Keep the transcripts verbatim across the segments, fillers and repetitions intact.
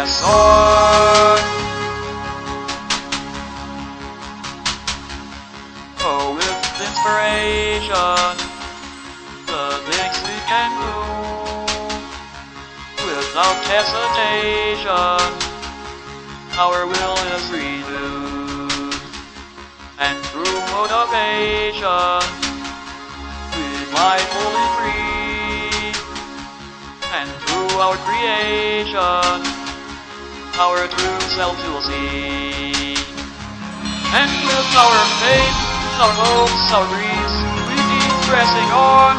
press on. Oh, with inspiration, the things we can do, without hesitation, our will is renewed, and through motivation, we might fully free, and through our creation, our true self will see. And with our faith, our hopes, our dreams, we keep pressing on.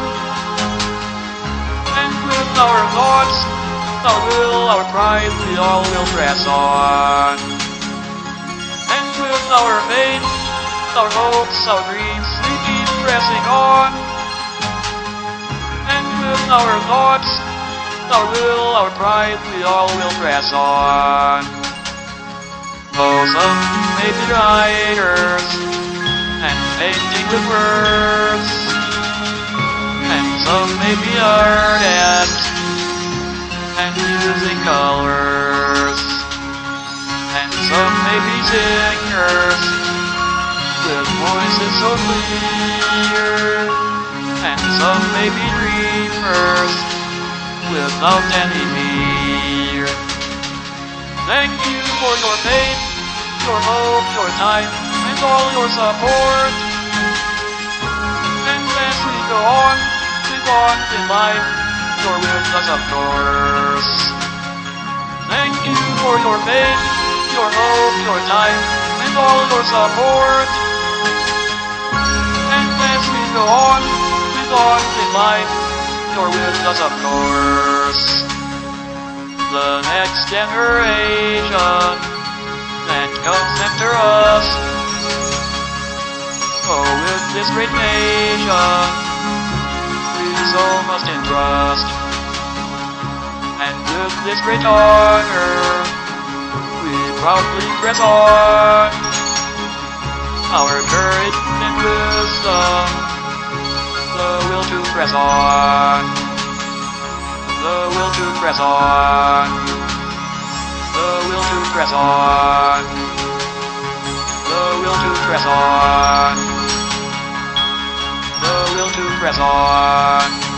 And with our thoughts, our will, our pride, we all will press on. And with our faith, our hopes, our dreams, we keep pressing on. And with our thoughts, our will, our pride, we all will press on. Oh, some may be writers, and painting with words, and some may be artists, and using colors, and some may be singers, with voices so clear, and some may be dreamers, without any fear. Thank you for your faith, your hope, your time, and all your support. And as we go on, live on in life, you're with us of course. Thank you for your faith, your hope, your time, and all your support. And as we go on, live on in life, you're with us of course. The next generation that comes after us, oh, with this great nation, we so must entrust. And with this great honor, we proudly press on. Our courage and wisdom, the will to press on. The will to press on. The will to press on. The will to press on. The will to press on.